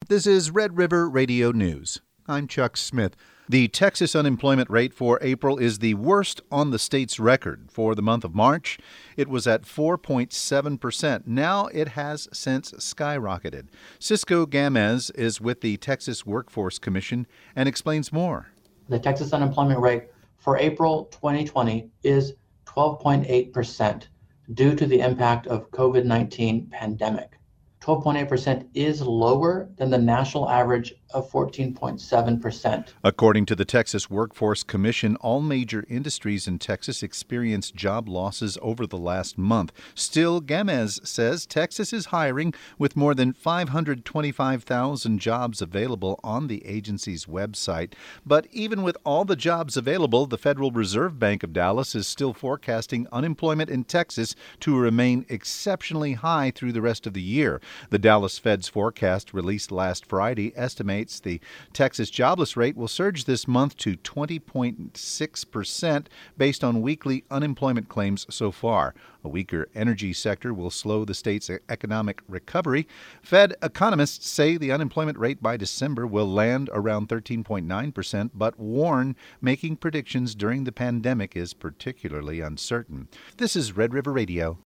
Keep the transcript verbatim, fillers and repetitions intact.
This is Red River Radio News. I'm Chuck Smith. The Texas unemployment rate for April is the worst on the state's record. For the month of March, it was at four point seven percent. Now it has since skyrocketed. Cisco Gamez is with the Texas Workforce Commission and explains more. The Texas unemployment rate for April twenty twenty is twelve point eight percent due to the impact of COVID nineteen pandemic. twelve point eight percent is lower than the national average of fourteen point seven percent. According to the Texas Workforce Commission, all major industries in Texas experienced job losses over the last month. Still, Gamez says Texas is hiring with more than five hundred twenty-five thousand jobs available on the agency's website. But even with all the jobs available, the Federal Reserve Bank of Dallas is still forecasting unemployment in Texas to remain exceptionally high through the rest of the year. The Dallas Fed's forecast released last Friday estimates the Texas jobless rate will surge this month to twenty point six percent based on weekly unemployment claims so far. A weaker energy sector will slow the state's economic recovery. Fed economists say the unemployment rate by December will land around thirteen point nine percent, but warn making predictions during the pandemic is particularly uncertain. This is Red River Radio.